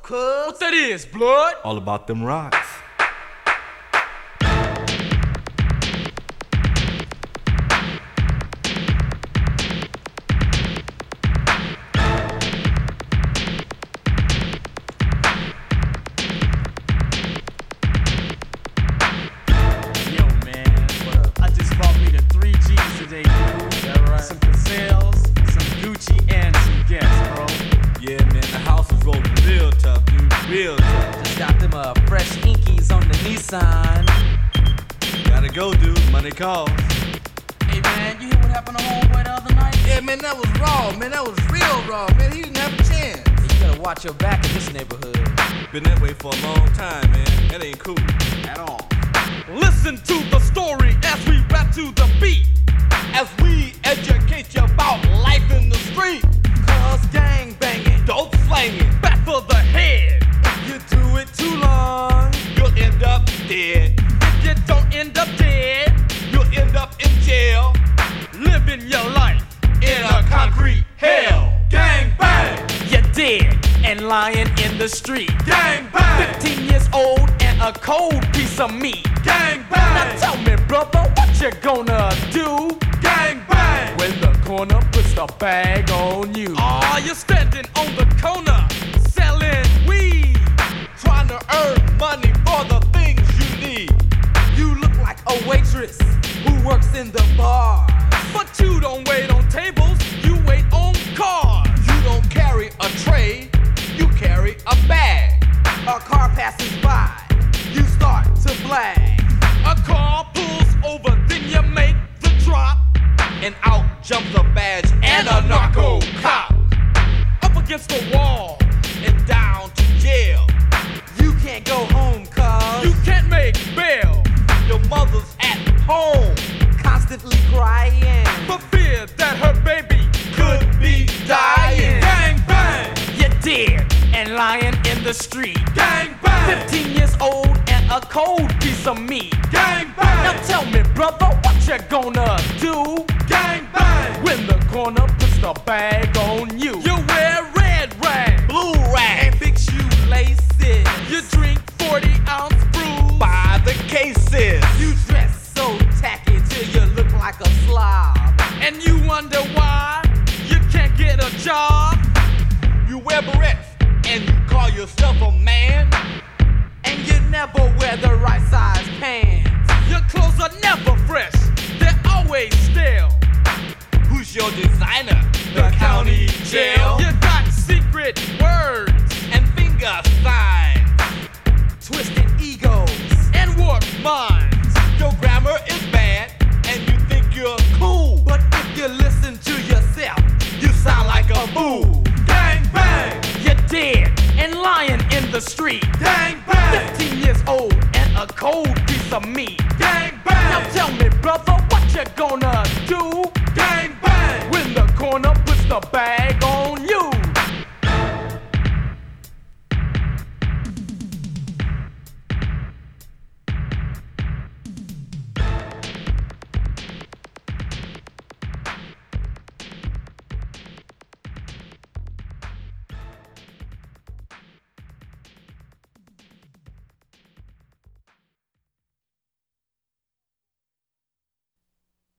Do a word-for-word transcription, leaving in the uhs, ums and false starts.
cuz. What that is, blood? All about them rocks. Yo, man. What up? I just bought me the three G's today, dude. Is that right? Some Gazelles, some Gucci, and some Guess, bro. Yeah, man, the house is rolling real tough, dude. Real tough. Just got them uh, fresh inkies on the Nissan. Gotta go, dude. Money calls. Hey man, you hear what happened to homeboy the other night? Yeah, man, that was raw, man. That was real raw, man. He didn't have a chance. You gotta watch your back in this neighborhood. Been that way for a long time, man. That ain't cool. At all. Listen to the story as we rap to the beat. As we educate you about life in the street, Cuz gang banging. dope slanging. Back for the head. You do it too long, you'll end up dead. If you don't end up dead, You'll end up in jail, living your life in a concrete hell. Gang bang, you're dead and lying in the street. gang bang, Fifteen years old and a cold piece of meat. gang Now bang, tell me, brother, what you gonna do gang bang. when the corner puts the bag on you? Are you standing on the corner selling weed? Trying to earn money for the things you need. You look like a waitress who works in the bar. But you don't wait on tables, you wait on cars. You don't carry a tray, you carry a bag. A car passes by, you start to flag. A car pulls over, then you make the drop. And out jumps a badge and a narco cop. Up against the wall, And down to jail. You can't go home, cuz you can't make bail. Your mother's at home, constantly crying. For fear that her baby could be dying. Gang bang, you're dead and lying in the street. gang bang, Fifteen years old and a cold piece of meat. gang Now bang, tell me, brother, what you gonna do gang bang. when the corner puts the bag on you? You wear red rag, Blue rag, And big shoelaces. you drink forty ounce brews. by the cases. You dress so tacky till you look like a slob. And you wonder why you can't get a job. You wear barrettes and you call yourself a man. And you never wear the right size pants. Your clothes are never fresh, they're always stale. Who's your designer? The county jail. You got secret words And finger signs. Twisted egos. and warped minds. Your grammar is bad and you think you're cool. But if you listen to yourself, You sound like a fool. Gang bang, You're dead and lying in the street. gang bang, Fifteen years old and a cold piece of meat. gang Now bang, tell me, brother, what you gonna do gang bang. when the corner puts the bag on